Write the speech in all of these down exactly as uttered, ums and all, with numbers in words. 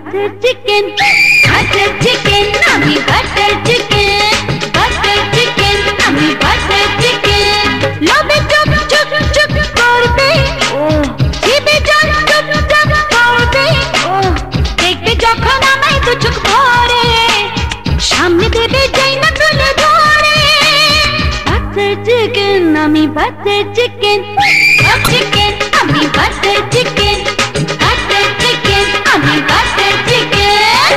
butter chicken, butter chicken, আমি butter chicken, butter chicken, আমি butter chicken. লোভে চুপ চুপ চুপ করবে, জিভে জল চুপ চুপ করবে, দেখবে যখন আমায় দু চোখ ভরে, সামনে দেবে যাই না তুলে ধরে। Butter chicken, আমি butter chicken, butter chicken, আমি butter chicken, butter chicken, আমি butter chicken.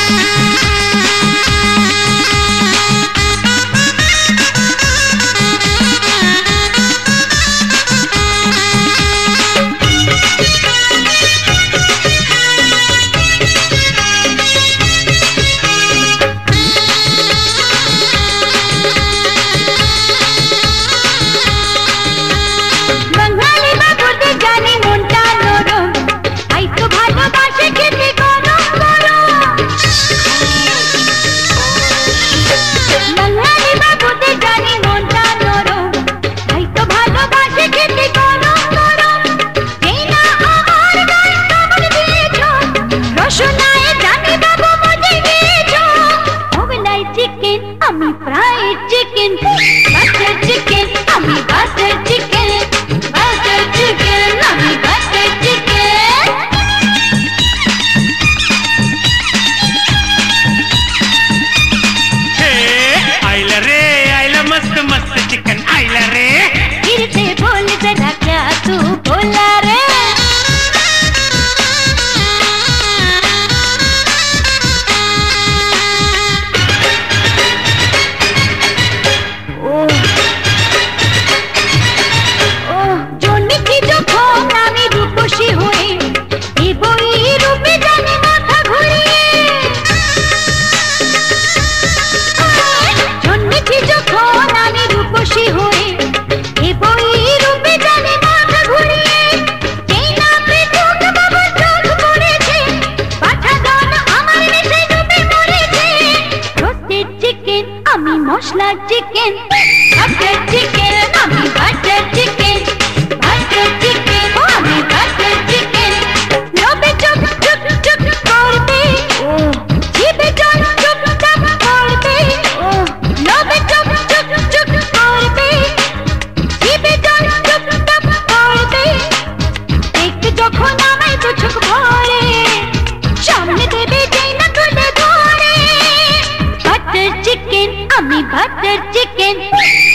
বাঙালি বাবুদের জানি মনটা নরম, তাই তো ভালোবাসে খেতে গরম গরম। বাঙালি বাবুদের জানি মনটা নরম, তাই তো ভালোবাসে খেতে গরম গরম। এই না আমার গায়ে কামড় দিয়েছ, রসনায় জানি বাবু মজে গিয়েছ। মোগলাই চিকেন, আমি ফ্রাইড চিকেন, বাটার চিকেন, আমি বাটার চিকেন, বাটার চিকেন, আমি বাটার চিকেন। हे आइला रे आइला मस्त मस्त चिकन आइला रे फिर से बोल जरा क्या तू बोला रे। ओह ओह জন্মেছি যখন আমি রূপসী হয়ে, এই বই রূপে জানি মাথা ঘুরিয়ে। জন্মেছি যখন আমি রূপসী হয়ে, এই বই রূপে জানি মাথা ঘুরিয়ে। যেই না পৃথক বাবুর চোখ পড়েছে, পাঠাগান আমার নেশায় ডুবে মরেছে। রোস্টেড চিকেন, আমি মশলা চিকেন, বাটার চিকেন, আমি বাটার চিকেন, বাটার চিকেন, আমি বাটার চিকেন। লোভে চুপ চুপ চুপ করবে, জিভে জল চুপ চাপ করবে, লোভে চুপ চুপ চুপ করবে, জিভে জল চুপ চাপ করবে, দেখবে যখন আমায় দু চোখ ভরে, সামনে দেবে যাই না তুলে ধরে। বাটার চিকেন, আমি বাটার চিকেন।